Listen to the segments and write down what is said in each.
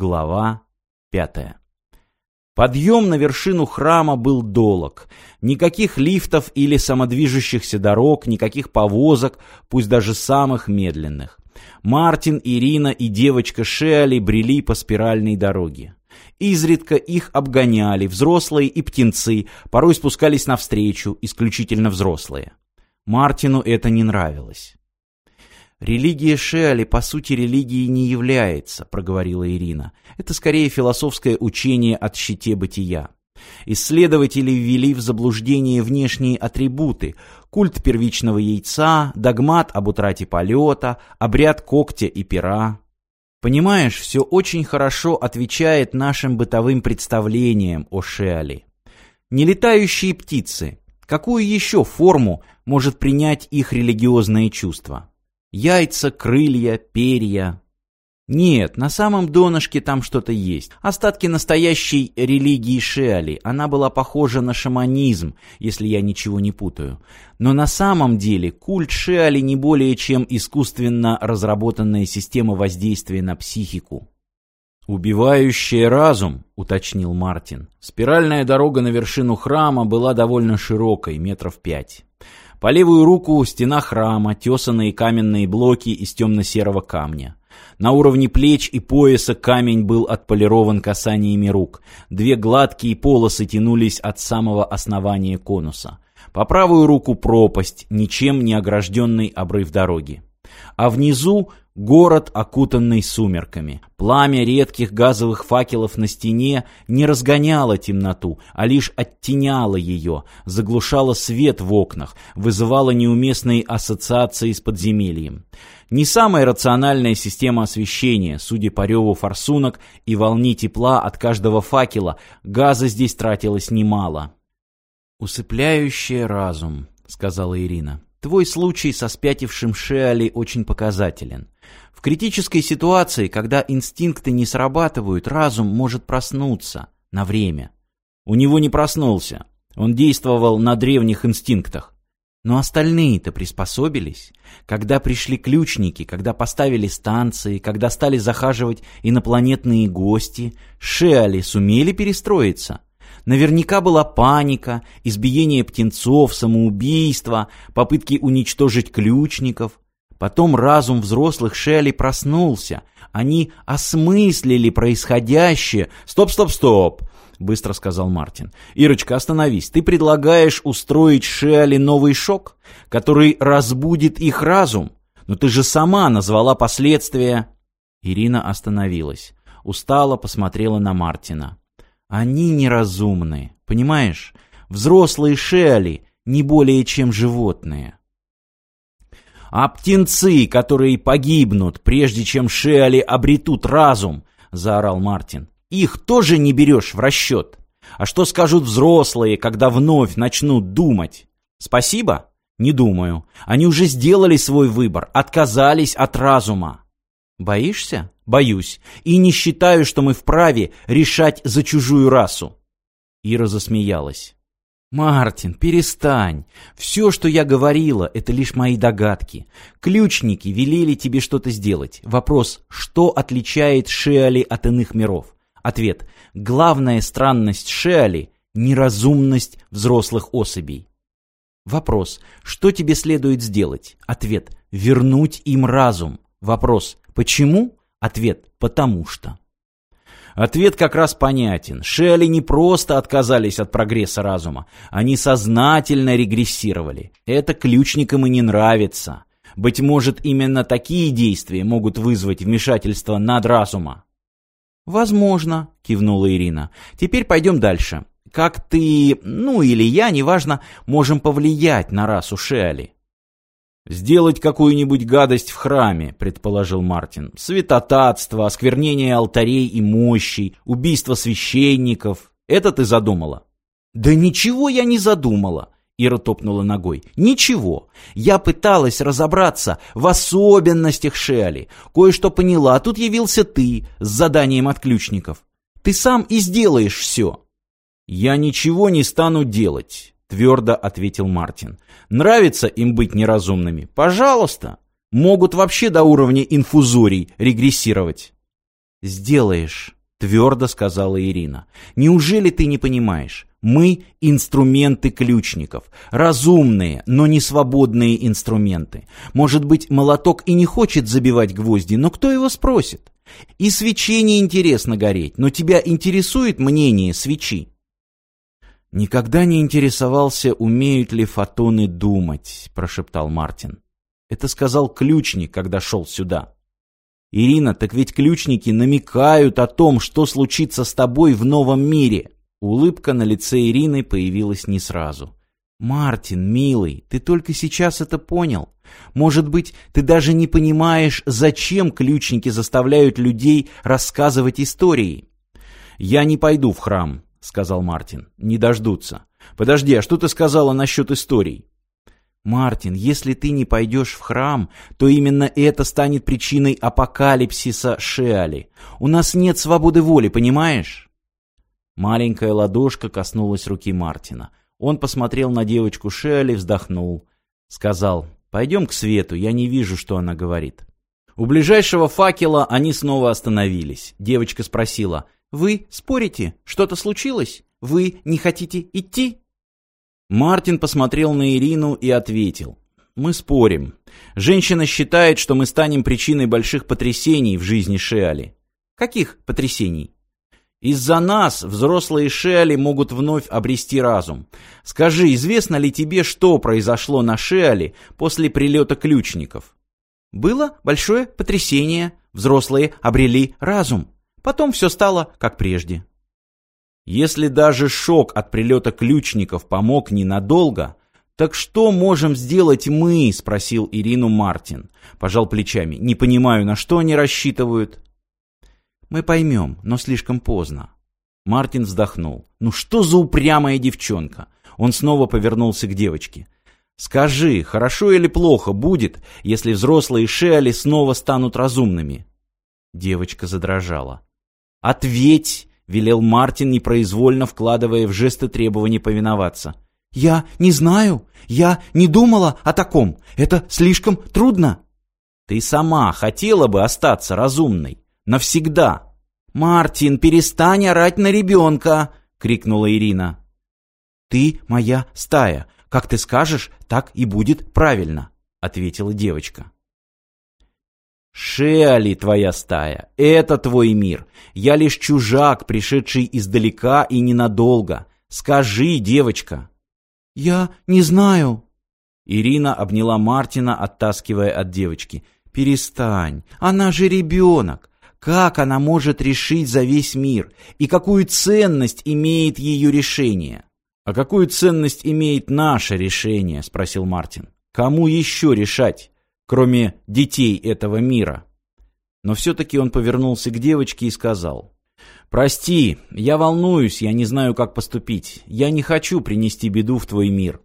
Глава 5. Подъем на вершину храма был долог. Никаких лифтов или самодвижущихся дорог, никаких повозок, пусть даже самых медленных. Мартин, Ирина и девочка Шиали брели по спиральной дороге. Изредка их обгоняли взрослые и птенцы, порой спускались навстречу, исключительно взрослые. Мартину это не нравилось. «Религия Шиали, по сути, религией не является», — проговорила Ирина. «Это скорее философское учение о щите бытия. Исследователи ввели в заблуждение внешние атрибуты: культ первичного яйца, догмат об утрате полета, обряд когтя и пера. Понимаешь, все очень хорошо отвечает нашим бытовым представлениям о Шиали. Нелетающие птицы. Какую еще форму может принять их религиозное чувство? Яйца, крылья, перья. Нет, на самом донышке там что-то есть. Остатки настоящей религии Шиали. Она была похожа на шаманизм, если я ничего не путаю. Но на самом деле культ Шиали не более чем искусственно разработанная система воздействия на психику. «Убивающая разум», — уточнил Мартин. Спиральная дорога на вершину храма была довольно широкой, 5 метров. По левую руку стена храма, тесанные каменные блоки из темно-серого камня. На уровне плеч и пояса камень был отполирован касаниями рук. 2 гладкие полосы тянулись от самого основания конуса. По правую руку пропасть, ничем не огражденный обрыв дороги. А внизу город, окутанный сумерками. Пламя редких газовых факелов на стене не разгоняло темноту, а лишь оттеняло ее, заглушало свет в окнах, вызывало неуместные ассоциации с подземельем. Не самая рациональная система освещения, судя по реву форсунок и волне тепла от каждого факела, газа здесь тратилось немало. «Усыпляющий разум», — сказала Ирина. «Твой случай со спятившим Шиали очень показателен. В критической ситуации, когда инстинкты не срабатывают, разум может проснуться на время. У него не проснулся. Он действовал на древних инстинктах. Но остальные-то приспособились. Когда пришли ключники, когда поставили станции, когда стали захаживать инопланетные гости, Шиали сумели перестроиться. Наверняка была паника, избиение птенцов, самоубийство, попытки уничтожить ключников. Потом разум взрослых Шиали проснулся. Они осмыслили происходящее. «Стоп!» — быстро сказал Мартин. «Ирочка, остановись. Ты предлагаешь устроить Шиали новый шок, который разбудит их разум? Но ты же сама назвала последствия...» Ирина остановилась. Устало посмотрела на Мартина. «Они неразумны, понимаешь? Взрослые Шиали не более чем животные». «А птенцы, которые погибнут, прежде чем Шиали обретут разум», — заорал Мартин, — «их тоже не берешь в расчет. А что скажут взрослые, когда вновь начнут думать? Спасибо? Не думаю. Они уже сделали свой выбор, отказались от разума». «Боишься?» «Боюсь. И не считаю, что мы вправе решать за чужую расу». Ира засмеялась. «Мартин, перестань. Все, что я говорила, это лишь мои догадки. Ключники велели тебе что-то сделать. Вопрос, что отличает Шиали от иных миров? Ответ, главная странность Шиали – неразумность взрослых особей. Вопрос, что тебе следует сделать? Ответ, вернуть им разум. Вопрос, почему? Ответ, потому что. Ответ как раз понятен. Шиали не просто отказались от прогресса разума, они сознательно регрессировали. Это ключникам и не нравится. Быть может, именно такие действия могут вызвать вмешательство надразума. «Возможно», — кивнула Ирина. «Теперь пойдем дальше. Как ты, или я, неважно, можем повлиять на расу Шиали?» «Сделать какую-нибудь гадость в храме», — предположил Мартин. «Святотатство, осквернение алтарей и мощей, убийство священников. Это ты задумала?» «Да ничего я не задумала», — Ира топнула ногой. «Ничего. Я пыталась разобраться в особенностях Шиали. Кое-что поняла, а тут явился ты с заданием от ключников. Ты сам и сделаешь все». «Я ничего не стану делать», — твердо ответил Мартин. «Нравится им быть неразумными? Пожалуйста. Могут вообще до уровня инфузорий регрессировать». «Сделаешь», твердо сказала Ирина. «Неужели ты не понимаешь? Мы — инструменты ключников. Разумные, но не свободные инструменты. Может быть, молоток и не хочет забивать гвозди, но кто его спросит? И свече не интересно гореть, но тебя интересует мнение свечи?» «Никогда не интересовался, умеют ли фотоны думать», — прошептал Мартин. «Это сказал ключник, когда шел сюда». «Ирина, так ведь ключники намекают о том, что случится с тобой в новом мире». Улыбка на лице Ирины появилась не сразу. «Мартин, милый, ты только сейчас это понял? Может быть, ты даже не понимаешь, зачем ключники заставляют людей рассказывать истории?» «Я не пойду в храм», — сказал Мартин. «Не дождутся. Подожди, а что ты сказала насчет историй?» «Мартин, если ты не пойдешь в храм, то именно это станет причиной апокалипсиса Шеали. У нас нет свободы воли, понимаешь?» Маленькая ладошка коснулась руки Мартина. Он посмотрел на девочку Шеали, вздохнул. Сказал: «Пойдем к свету, я не вижу, что она говорит». У ближайшего факела они снова остановились. Девочка спросила: «Вы спорите? Что-то случилось? Вы не хотите идти?» Мартин посмотрел на Ирину и ответил: «Мы спорим. Женщина считает, что мы станем причиной больших потрясений в жизни Шеали». «Каких потрясений?» «Из-за нас взрослые Шеали могут вновь обрести разум. Скажи, известно ли тебе, что произошло на Шеали после прилета ключников?» «Было большое потрясение. Взрослые обрели разум. Потом все стало как прежде». «Если даже шок от прилета ключников помог ненадолго, так что можем сделать мы?» — спросил Ирину Мартин. Пожал плечами. «Не понимаю, на что они рассчитывают». «Мы поймем, но слишком поздно». Мартин вздохнул. «Ну что за упрямая девчонка?» Он снова повернулся к девочке. «Скажи, хорошо или плохо будет, если взрослые Шеали снова станут разумными?» Девочка задрожала. «Ответь!» — велел Мартин, непроизвольно вкладывая в жесты требования повиноваться. «Я не знаю. Я не думала о таком. Это слишком трудно». «Ты сама хотела бы остаться разумной? Навсегда!» «Мартин, перестань орать на ребенка!» — крикнула Ирина. «Ты моя стая. Как ты скажешь, так и будет правильно», — ответила девочка. «Шеали твоя стая. Это твой мир. Я лишь чужак, пришедший издалека и ненадолго. Скажи, девочка». «Я не знаю». Ирина обняла Мартина, оттаскивая от девочки. «Перестань. Она же ребенок. Как она может решить за весь мир? И какую ценность имеет ее решение?» «А какую ценность имеет наше решение?» — спросил Мартин. «Кому еще решать, кроме детей этого мира?» Но все-таки он повернулся к девочке и сказал: «Прости, я волнуюсь, я не знаю, как поступить. Я не хочу принести беду в твой мир».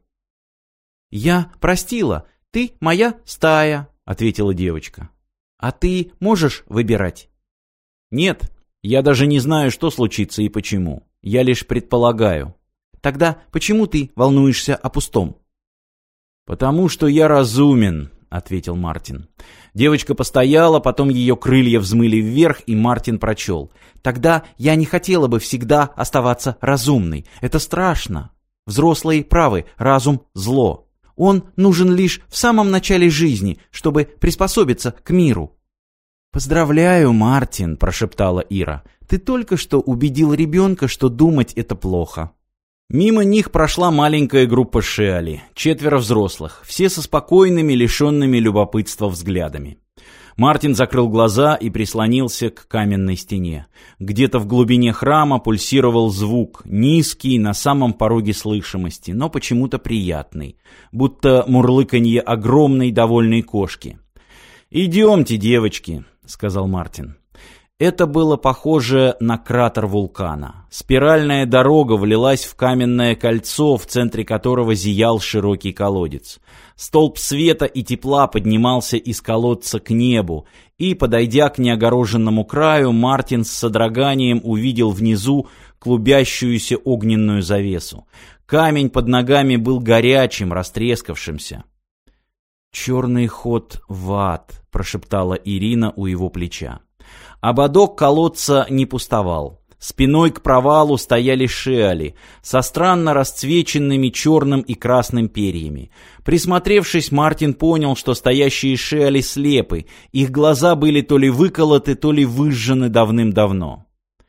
«Я простила. Ты моя стая», — ответила девочка. «А ты можешь выбирать?» «Нет, я даже не знаю, что случится и почему. Я лишь предполагаю». «Тогда почему ты волнуешься о пустом?» «Потому что я разумен», — ответил Мартин. Девочка постояла, потом ее крылья взмыли вверх, и Мартин прочел: «Тогда я не хотела бы всегда оставаться разумной. Это страшно. Взрослые правы, разум — зло. Он нужен лишь в самом начале жизни, чтобы приспособиться к миру». «Поздравляю, Мартин», — прошептала Ира. «Ты только что убедил ребенка, что думать — это плохо». Мимо них прошла маленькая группа Шеали, 4 взрослых, все со спокойными, лишенными любопытства взглядами. Мартин закрыл глаза и прислонился к каменной стене. Где-то в глубине храма пульсировал звук, низкий, на самом пороге слышимости, но почему-то приятный, будто мурлыканье огромной довольной кошки. «Идемте, девочки», — сказал Мартин. Это было похоже на кратер вулкана. Спиральная дорога влилась в каменное кольцо, в центре которого зиял широкий колодец. Столб света и тепла поднимался из колодца к небу, и, подойдя к неогороженному краю, Мартин с содроганием увидел внизу клубящуюся огненную завесу. Камень под ногами был горячим, растрескавшимся. «Черный ход в ад», — прошептала Ирина у его плеча. Ободок колодца не пустовал. Спиной к провалу стояли шиали со странно расцвеченными черным и красным перьями. Присмотревшись, Мартин понял, что стоящие шиали слепы, их глаза были то ли выколоты, то ли выжжены давным-давно.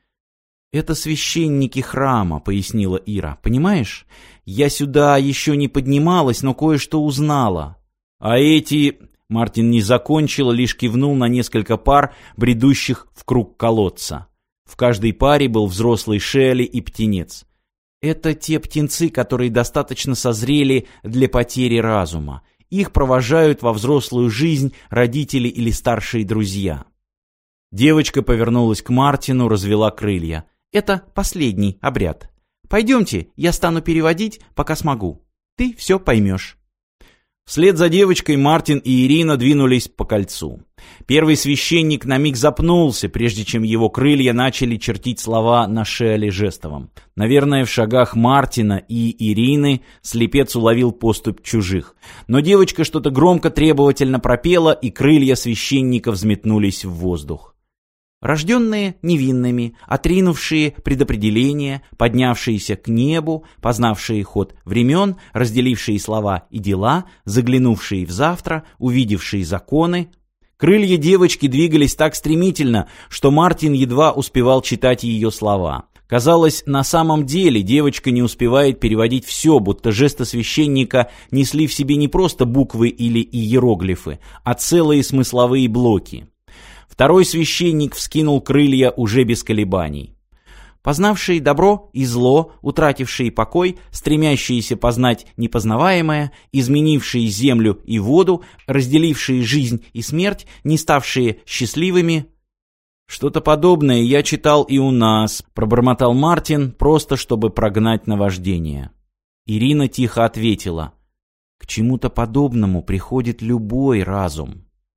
«Это священники храма», — пояснила Ира. «Понимаешь, я сюда еще не поднималась, но кое-что узнала. А эти...» Мартин не закончил, лишь кивнул на несколько пар, бредущих в круг колодца. В каждой паре был взрослый шиали и птенец. Это те птенцы, которые достаточно созрели для потери разума. Их провожают во взрослую жизнь родители или старшие друзья. Девочка повернулась к Мартину, развела крылья. Это последний обряд. Пойдемте, я стану переводить, пока смогу. Ты все поймешь. Вслед за девочкой Мартин и Ирина двинулись по кольцу. Первый священник на миг запнулся, прежде чем его крылья начали чертить слова на шиале жестовом. Наверное, в шагах Мартина и Ирины слепец уловил поступь чужих. Но девочка что-то громко требовательно пропела, и крылья священника взметнулись в воздух. Рожденные невинными, отринувшие предопределения, поднявшиеся к небу, познавшие ход времен, разделившие слова и дела, заглянувшие в завтра, увидевшие законы. Крылья девочки двигались так стремительно, что Мартин едва успевал читать ее слова. Казалось, на самом деле девочка не успевает переводить все, будто жесты священника несли в себе не просто буквы или иероглифы, а целые смысловые блоки. Второй священник вскинул крылья уже без колебаний. Познавшие добро и зло, утратившие покой, стремящиеся познать непознаваемое, изменившие землю и воду, разделившие жизнь и смерть, не ставшие счастливыми. «Что-то подобное я читал и у нас», — пробормотал Мартин, просто чтобы прогнать наваждение. Ирина тихо ответила: «К чему-то подобному приходит любой разум».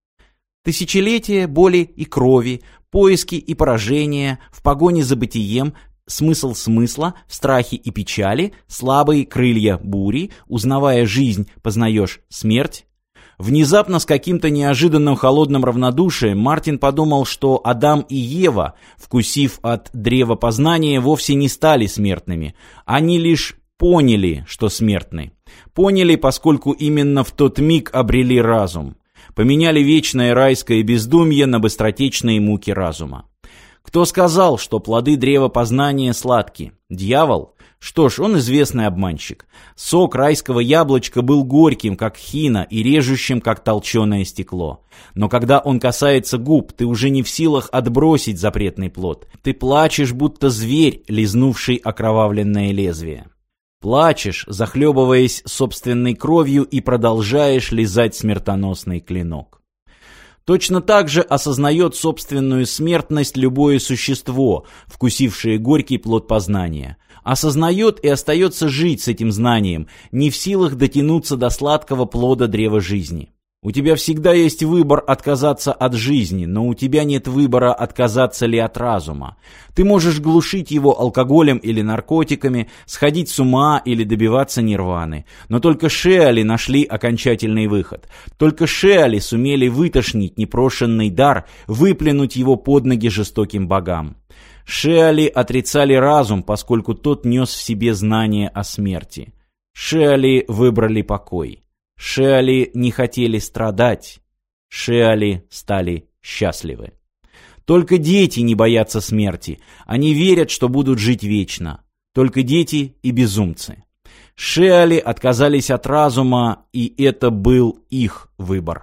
Тысячелетия боли и крови, поиски и поражения, в погоне за бытием, смысл смысла, в страхе и печали, слабые крылья бури, узнавая жизнь, познаешь смерть. Внезапно, с каким-то неожиданным холодным равнодушием, Мартин подумал, что Адам и Ева, вкусив от древа познания, вовсе не стали смертными. Они лишь поняли, что смертны. Поняли, поскольку именно в тот миг обрели разум. Поменяли вечное райское бездумье на быстротечные муки разума. Кто сказал, что плоды древа познания сладки? Дьявол? Что ж, он известный обманщик. Сок райского яблочка был горьким, как хина, и режущим, как толченое стекло. Но когда он касается губ, ты уже не в силах отбросить запретный плод. Ты плачешь, будто зверь, лизнувший окровавленное лезвие. Плачешь, захлебываясь собственной кровью, и продолжаешь лизать смертоносный клинок. Точно так же осознает собственную смертность любое существо, вкусившее горький плод познания. Осознает и остается жить с этим знанием, не в силах дотянуться до сладкого плода древа жизни. У тебя всегда есть выбор отказаться от жизни, но у тебя нет выбора, отказаться ли от разума. Ты можешь глушить его алкоголем или наркотиками, сходить с ума или добиваться нирваны. Но только шиали нашли окончательный выход. Только шиали сумели вытошнить непрошенный дар, выплюнуть его под ноги жестоким богам. Шиали отрицали разум, поскольку тот нес в себе знание о смерти. Шиали выбрали покой. Шиали не хотели страдать. Шиали стали счастливы. Только дети не боятся смерти. Они верят, что будут жить вечно. Только дети и безумцы. Шиали отказались от разума, и это был их выбор.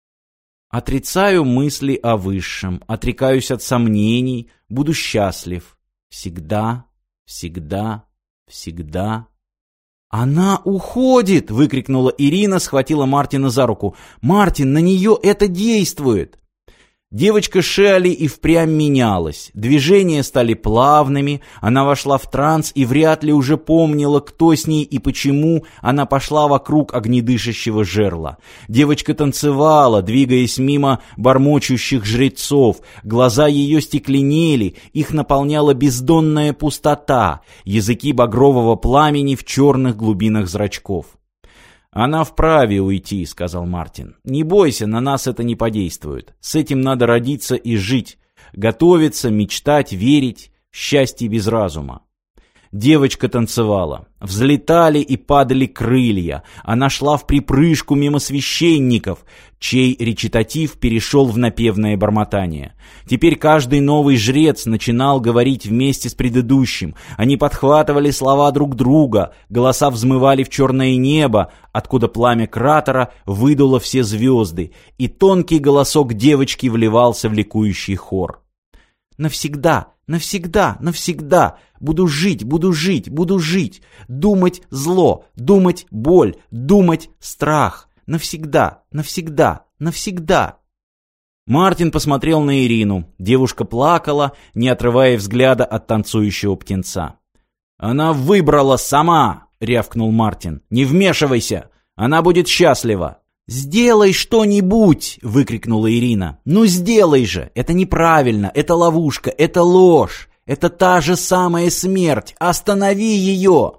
Отрицаю мысли о высшем, отрекаюсь от сомнений, буду счастлив. Всегда, всегда, всегда. «Она уходит!» — выкрикнула Ирина, схватила Мартина за руку. «Мартин, на нее это действует!» Девочка шиали и впрямь менялась. Движения стали плавными, она вошла в транс и вряд ли уже помнила, кто с ней и почему она пошла вокруг огнедышащего жерла. Девочка танцевала, двигаясь мимо бормочущих жрецов. Глаза ее стекленели, их наполняла бездонная пустота, языки багрового пламени в черных глубинах зрачков. «Она вправе уйти», — сказал Мартин. «Не бойся, на нас это не подействует. С этим надо родиться и жить. готовиться, мечтать, верить в счастье без разума. Девочка танцевала. Взлетали и падали крылья. Она шла в припрыжку мимо священников, чей речитатив перешел в напевное бормотание. Теперь каждый новый жрец начинал говорить вместе с предыдущим. Они подхватывали слова друг друга, голоса взмывали в черное небо, откуда пламя кратера выдуло все звезды, и тонкий голосок девочки вливался в ликующий хор. «Навсегда, навсегда, навсегда! Буду жить, буду жить, буду жить! Думать зло, думать боль, думать страх! Навсегда, навсегда, навсегда!» Мартин посмотрел на Ирину. Девушка плакала, не отрывая взгляда от танцующего птенца. «Она выбрала сама!» — рявкнул Мартин. «Не вмешивайся! Она будет счастлива!» «Сделай что-нибудь!» — выкрикнула Ирина. «Ну сделай же! Это неправильно! Это ловушка! Это ложь! Это та же самая смерть! Останови ее!»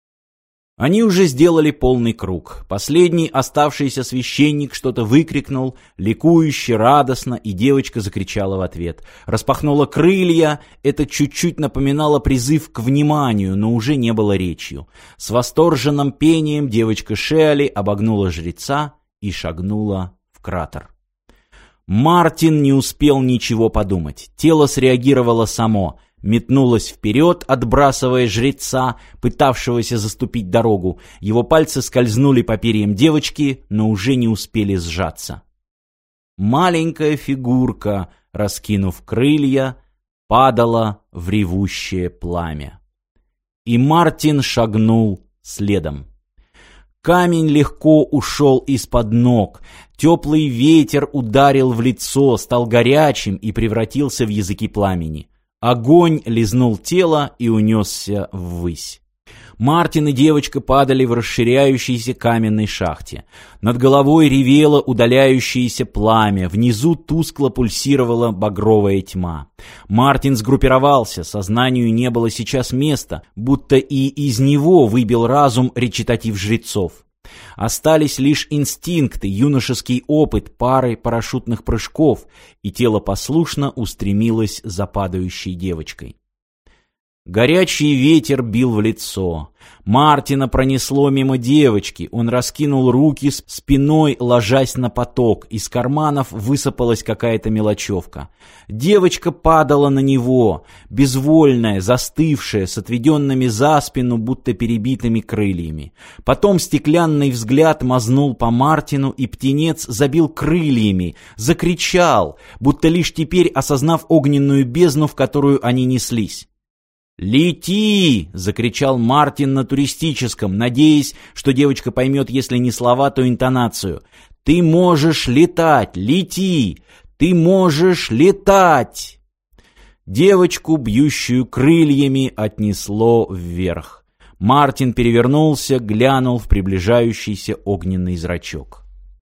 Они уже сделали полный круг. Последний оставшийся священник что-то выкрикнул, ликующе, радостно, и девочка закричала в ответ. Распахнула крылья, это чуть-чуть напоминало призыв к вниманию, но уже не было речью. С восторженным пением девочка Шиали обогнула жреца и шагнула в кратер. Мартин не успел ничего подумать. Тело среагировало само, метнулось вперед, отбрасывая жреца, пытавшегося заступить дорогу. Его пальцы скользнули по перьям девочки, но уже не успели сжаться. Маленькая фигурка, раскинув крылья, падала в ревущее пламя. И Мартин шагнул следом. Камень легко ушел из-под ног. Теплый ветер ударил в лицо, стал горячим и превратился в языки пламени. Огонь лизнул тело и унесся ввысь. Мартин и девочка падали в расширяющейся каменной шахте. Над головой ревело удаляющееся пламя, внизу тускло пульсировала багровая тьма. Мартин сгруппировался, сознанию не было сейчас места, будто и из него выбил разум речитатив жрецов. Остались лишь инстинкты, юношеский опыт пары парашютных прыжков, и тело послушно устремилось за падающей девочкой. Горячий ветер бил в лицо. Мартина пронесло мимо девочки. Он раскинул руки спиной, ложась на поток. Из карманов высыпалась какая-то мелочевка. Девочка падала на него, безвольная, застывшая, с отведенными за спину, будто перебитыми крыльями. Потом стеклянный взгляд мазнул по Мартину, и птенец забил крыльями, закричал, будто лишь теперь осознав огненную бездну, в которую они неслись. «Лети!» — закричал Мартин на туристическом, надеясь, что девочка поймет, если не слова, то интонацию. «Ты можешь летать! Лети! Ты можешь летать!» Девочку, бьющую крыльями, отнесло вверх. Мартин перевернулся, глянул в приближающийся огненный зрачок.